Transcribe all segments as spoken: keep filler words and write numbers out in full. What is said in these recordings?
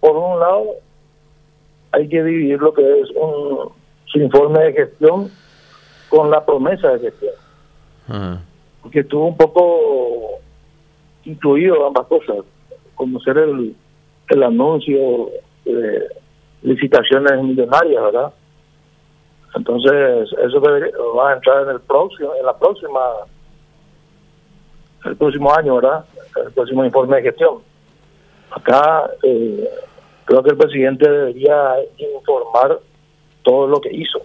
por un lado, hay que dividir lo que es un, su informe de gestión con la promesa de gestión. Uh-huh. Porque estuvo un poco incluido ambas cosas, como ser el, el anuncio de licitaciones millonarias, ¿verdad? Entonces, eso debería, va a entrar en el próximo, en la próxima, el próximo año, ¿verdad? El próximo informe de gestión. Acá eh, creo que el presidente debería informar todo lo que hizo.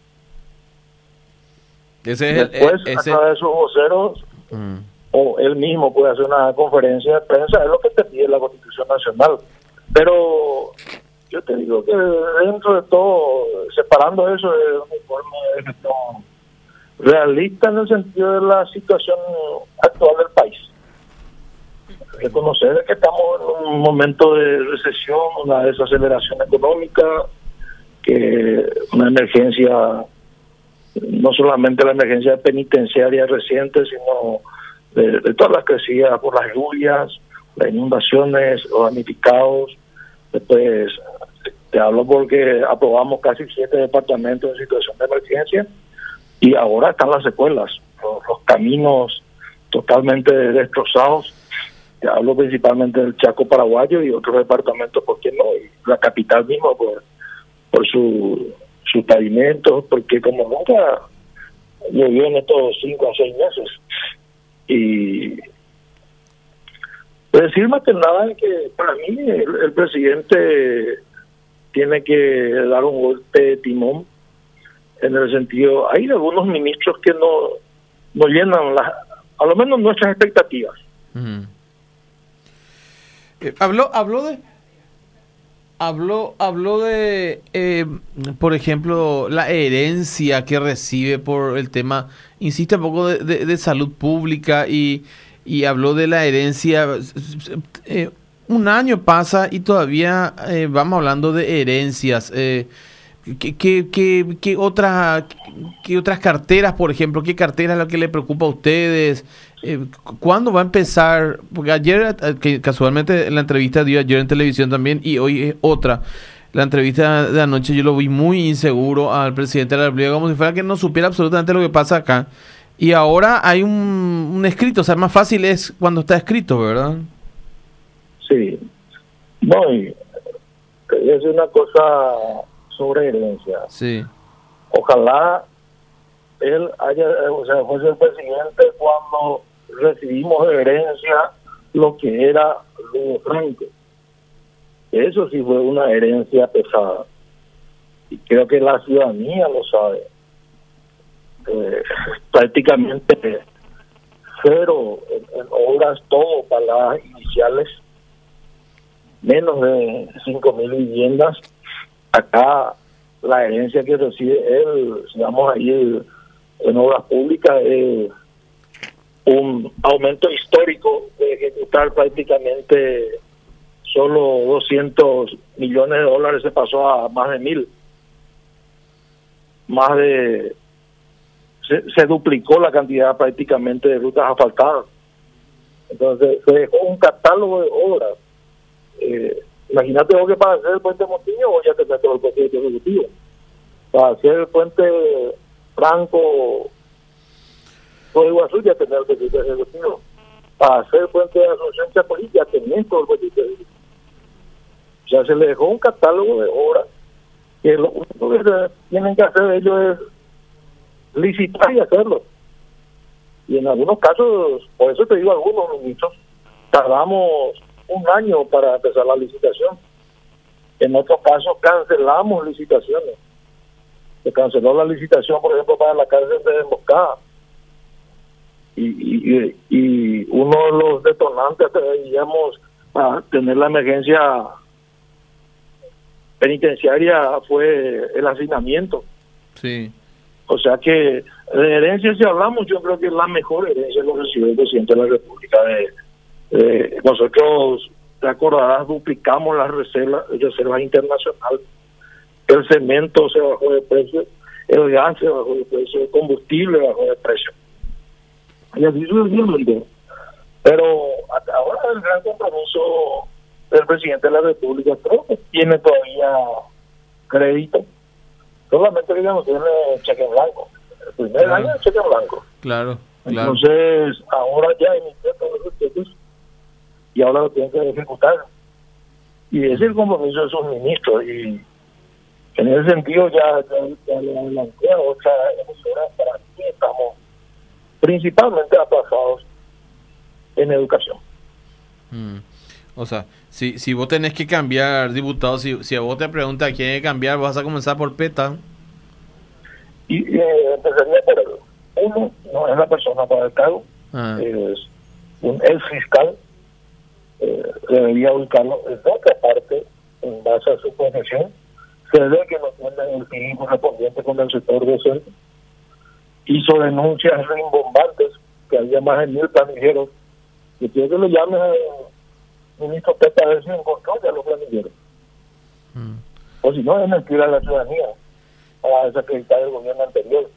Ese es Después, el, ese... a través de sus voceros, mm. o él mismo puede hacer una conferencia de prensa, es lo que te pide la Constitución Nacional. Pero yo te digo que dentro de todo, separando eso de un informe de gestión realista en el sentido de la situación actual del país, reconocer que estamos en un momento de recesión, una desaceleración económica, que una emergencia, no solamente la emergencia penitenciaria reciente, sino de, de todas las crecidas por las lluvias, las inundaciones, los damnificados. Después te hablo porque aprobamos casi siete departamentos en situación de emergencia y ahora están las secuelas, los, los caminos totalmente destrozados. Te hablo principalmente del Chaco paraguayo y otros departamentos, ¿por qué no? Y la capital misma por, por su, sus pavimentos, porque como nunca llovió en estos cinco a seis meses. Y decir más que nada que para mí el, el presidente tiene que dar un golpe de timón en el sentido, hay algunos ministros que no, no llenan las, a lo menos nuestras expectativas. Uh-huh. Eh, habló, habló de, habló, habló de, eh, por ejemplo, la herencia que recibe por el tema, insiste un poco de, de, de salud pública y, y habló de la herencia. Eh, un año pasa y todavía eh, vamos hablando de herencias. Eh, ¿qué, qué, qué, qué, otra, qué otras carteras, por ejemplo? ¿Qué cartera es la que le preocupa a ustedes? Eh, ¿Cuándo va a empezar? Porque ayer, que casualmente la entrevista dio ayer en televisión también y hoy es otra. La entrevista de anoche yo lo vi muy inseguro al presidente de la República, como si fuera que no supiera absolutamente lo que pasa acá. Y ahora hay un, un escrito, o sea, más fácil es cuando está escrito, ¿verdad? Sí. No, y es una cosa sobre herencia. Sí. Ojalá él haya, o sea, fuese el presidente cuando recibimos de herencia lo que era Lugo Franco. Eso sí fue una herencia pesada. Y creo que la ciudadanía lo sabe. Eh, prácticamente cero en, en obras, todo para las iniciales, menos de cinco mil viviendas. Acá la herencia que recibe él, digamos ahí el, en obras públicas, es un aumento histórico de ejecutar prácticamente solo doscientos millones de dólares, se pasó a más de mil. Más de se, se duplicó la cantidad prácticamente de rutas asfaltadas. Entonces se dejó un catálogo de obras. Eh, imagínate vos que para hacer el puente Montiño vos ya te metes el proyecto ejecutivo. Para hacer el puente Franco por Iguazú ya tenés el proyecto ejecutivo. Para hacer el puente de Asunción Chapulí ya tenés todo el proyecto ejecutivo. O sea, se le dejó un catálogo de obras que lo único que se tienen que hacer ellos es licitar y hacerlo. Y en algunos casos, por eso te digo, algunos ministros tardamos un año para empezar la licitación. En otros casos cancelamos licitaciones. Se canceló la licitación, por ejemplo, para la cárcel de Emboscada. Y, y, y uno de los detonantes, digamos, para tener la emergencia penitenciaria fue el hacinamiento. Sí. O sea que de herencia, si hablamos, yo creo que la mejor herencia lo recibió el presidente de la República. De, de nosotros, te acordarás, duplicamos las reservas, reservas internacionales. El cemento se bajó de precio, el gas se bajó de precio, el combustible bajó de precio. Y así sucesivamente. Pero hasta ahora el gran compromiso del presidente de la República. Creo que tiene todavía crédito, solamente que ya no tiene cheque en blanco. El primer Claro. año es cheque en blanco. Claro, claro. Entonces, ahora ya emitió todos los cheques y ahora lo tienen que ejecutar. Y ese es el compromiso de sus ministros. Y en ese sentido ya, ya, ya le adelanté a otra emisora para que estamos principalmente atrasados en educación. Mm. O sea, si, si vos tenés que cambiar, diputado, si, si a vos te preguntan quién hay que cambiar, vas a comenzar por PETA. Y eh, empezaría por el uno, no es la persona para el cargo, Ah. es un ex fiscal, eh, debería ubicarlo en otra parte en base a su profesión. Se ve que no tiene el fin correspondiente con el sector docente. Hizo denuncias rimbombantes que había más de mil planilleros. Y quiero que lo llame al ministro Peta a ver si encontró ya los planilleros. Mm. O si no, es mentira a la ciudadanía para desacreditar el gobierno anterior.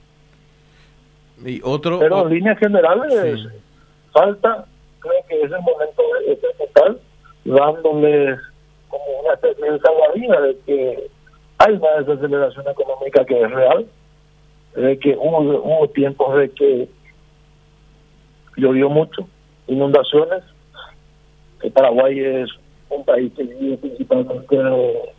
Y otro... Pero o- en líneas generales, Sí. falta, creo que es el momento de ejecutar, dándoles como una especie de salvavidas de que hay una desaceleración económica que es real, de que hubo, hubo tiempos de que llovió mucho, inundaciones, que Paraguay es un país que vive principalmente de,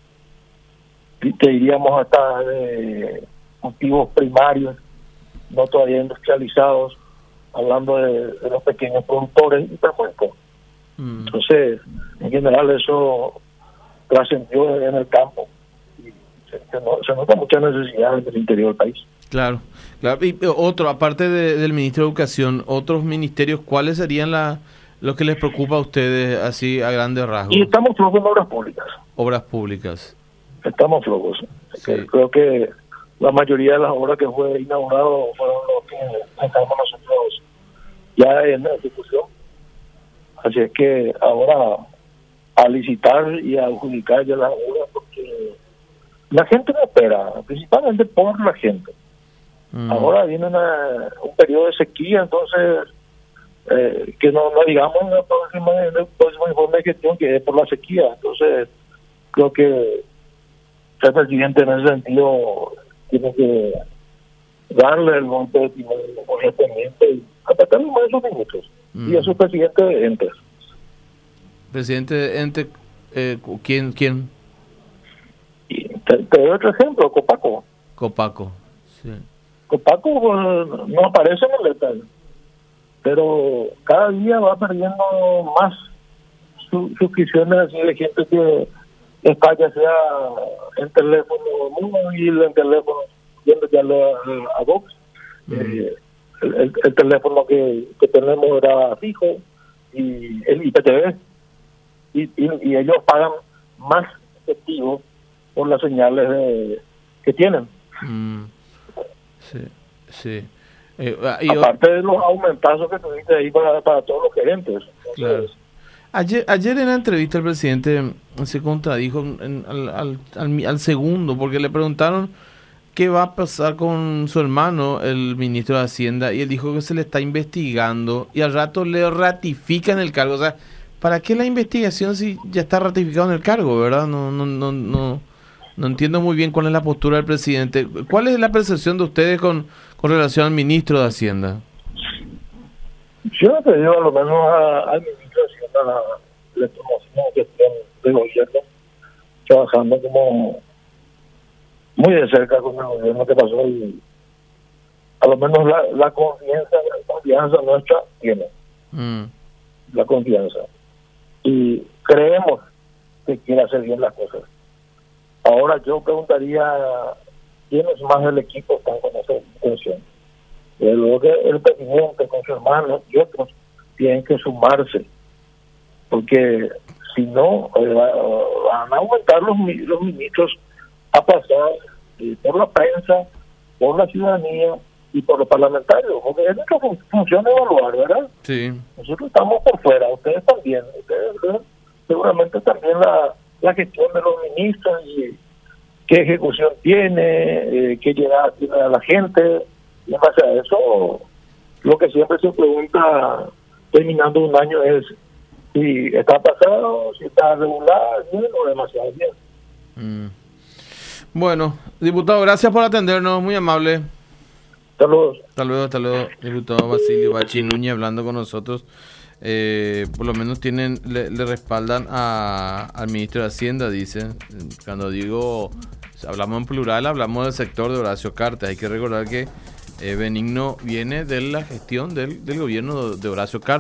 te diríamos hasta de cultivos primarios, no todavía industrializados, hablando de, de los pequeños productores y perfecto. Mm. Entonces, en general eso trascendió en el campo y se, se, no- se nota mucha necesidad en el interior del país. Claro, claro. Y eh, otro, aparte de- del ministro de Educación, otros ministerios, ¿cuáles serían la, los que les preocupa a ustedes así a grandes rasgos? Y estamos flojos en obras públicas, Obras públicas. estamos flojos. Sí. Creo que la mayoría de las obras que fue inaugurado fueron los que estamos nosotros ya en ejecución. Así es que ahora a licitar y a adjudicar ya las obras, porque la gente no espera, principalmente por la gente. Mm. Ahora viene una, un periodo de sequía, entonces eh, que no, no digamos en el próximo, en el próximo informe de gestión que es por la sequía. Entonces creo que el presidente en ese sentido tiene que darle el golpe de timón correspondiente y apretar más esos minutos Mm. y a sus presidentes de entes. Presidente de ente, eh, ¿quién, quién? Y te, te doy otro ejemplo, Copaco. Copaco. Sí. Copaco eh, no aparece en el letal, pero cada día va perdiendo más su, suscripciones así de gente que está ya sea en teléfono móvil, en teléfono yendo ya a, a Vox. Mm. Eh, el, el, el teléfono que, que tenemos era fijo y el I P T V y, y, y ellos pagan más efectivo por las señales de, que tienen. Mm. Sí, sí. Eh, ah, y o- Aparte de los aumentazos que tuviste ahí para, para todos los gerentes. Entonces, Claro. Ayer, ayer en la entrevista el presidente se contradijo en- al, al, al, al segundo, porque le preguntaron qué va a pasar con su hermano, el ministro de Hacienda, y él dijo que se le está investigando y al rato le ratifican el cargo. O sea, ¿para qué la investigación si ya está ratificado en el cargo, verdad? No, no, no, no, no entiendo muy bien cuál es la postura del presidente. ¿Cuál es la percepción de ustedes con, con relación al ministro de Hacienda? yo no te digo a lo menos a- al ministro de Hacienda le conocimos gestión de gobierno, trabajando como muy de cerca con el gobierno que pasó y a lo menos la, la confianza, la confianza nuestra tiene, Mm. la confianza. Y creemos que quiere hacer bien las cosas. Ahora yo preguntaría quiénes más del equipo están con esa intención. Desde luego que el presidente con su hermano y otros tienen que sumarse, porque si no eh, va- van a aumentar los, mi- los ministros a pasar eh, por la prensa, por la ciudadanía y por los parlamentarios, porque es nuestra fun- función evaluar, ¿verdad? Sí. Nosotros estamos por fuera, ustedes también, ustedes ven seguramente también la, la gestión de los ministros y qué ejecución tiene, eh, qué llegada tiene a la gente, y en base a eso, lo que siempre se pregunta terminando un año es si está pasado, si está regular, bien o demasiado bien. Mm. Bueno, diputado, gracias por atendernos, muy amable. Saludos. Hasta luego, hasta luego, diputado Basilio Bachi Núñez hablando con nosotros. Eh, por lo menos tienen le, le respaldan a, al ministro de Hacienda, dicen. Cuando digo, hablamos en plural, hablamos del sector de Horacio Cartes. Hay que recordar que eh, Benigno viene de la gestión del, del gobierno de Horacio Cartes.